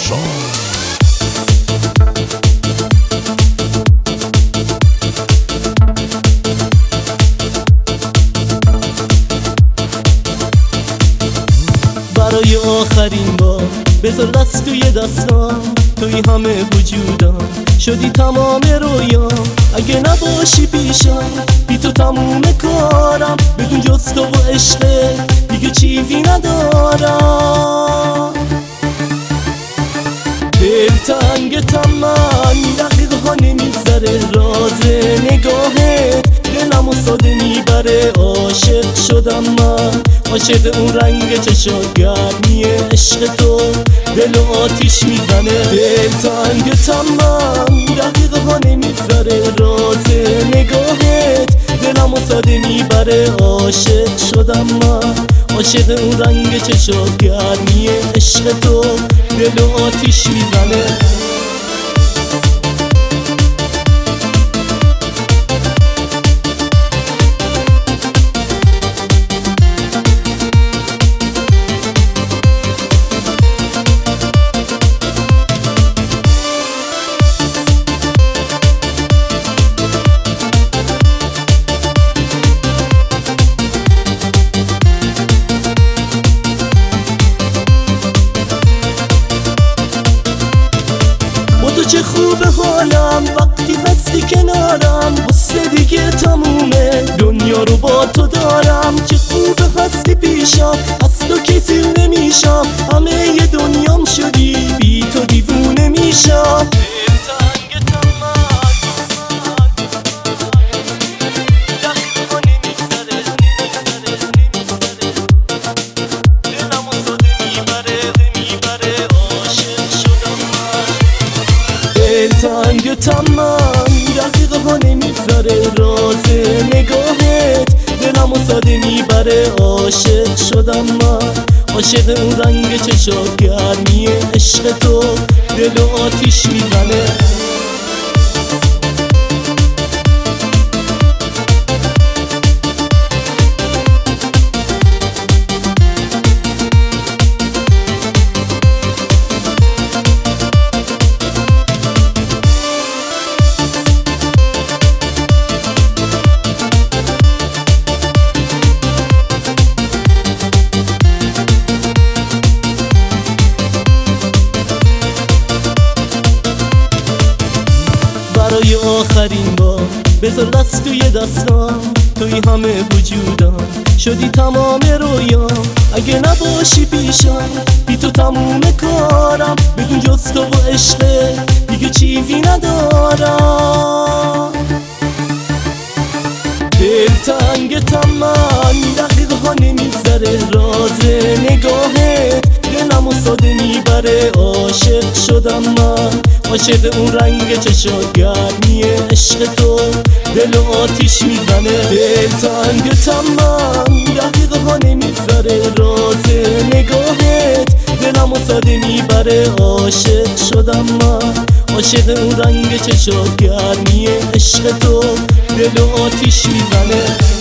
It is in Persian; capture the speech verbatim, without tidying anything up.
پاشا. برای آخرین بار بذار دست توی دستم، توی همه وجودم شدی تمام رویام. اگه نباشی پیشم بی تو تموم کارم، بدون جز تو و عشقه دیگه چیزی ندارم. دلتنگتم من دقیقه ها نمیگذره، راز نگاهت دلمو ساده میبره. عاشق شدم من، عاشق اون رنگ چشا، گرمی عشق تو دل و آتیش میزنه. دلتنگتم من دقیقه ها نمیگذره، راز نگاهت دلمو ساده میبره. عاشق شدم من، عاشق اون رنگ چشا، گرمی عشق تو دل و آتیش میزنه. چه خوب حالم وقتی هستی کنارم، غصه دیگه تمومه دنیا رو با تو دارم. چه خوب هستی پیشم، از تو کسی نمیشم، همه ی دنیام شدی بی تو دیوونه میشم. دلتنگتم من دقیقه ها نمیگذره، راز نگاهت دلمو ساده میبره. عاشق شدم من، عاشق اون رنگ چشا، گرمی عشق تو دل و آتیش میزنه. برای آخرین بار بذار دست توی دستم، توی همه وجودم شدی تمام رویام. اگه نباشی پیشم بی تو تموم کارم، بدون جز تو و عشقه دیگه چیزی ندارم. دلتنگتم من دقیقه ها نمیگذره، راز نگاهت دلمو ساده میبره. عاشق شدم من، عاشق اون رنگ چشا، گرمی عشق تو دل و آتیش میزنه. دلتنگتم من دقیقه ها نمیگذره، راز نگاهت دلمو ساده میبره. عاشق شدم من، عاشق اون رنگ چشا، گرمی عشق تو دل و آتیش میزنه.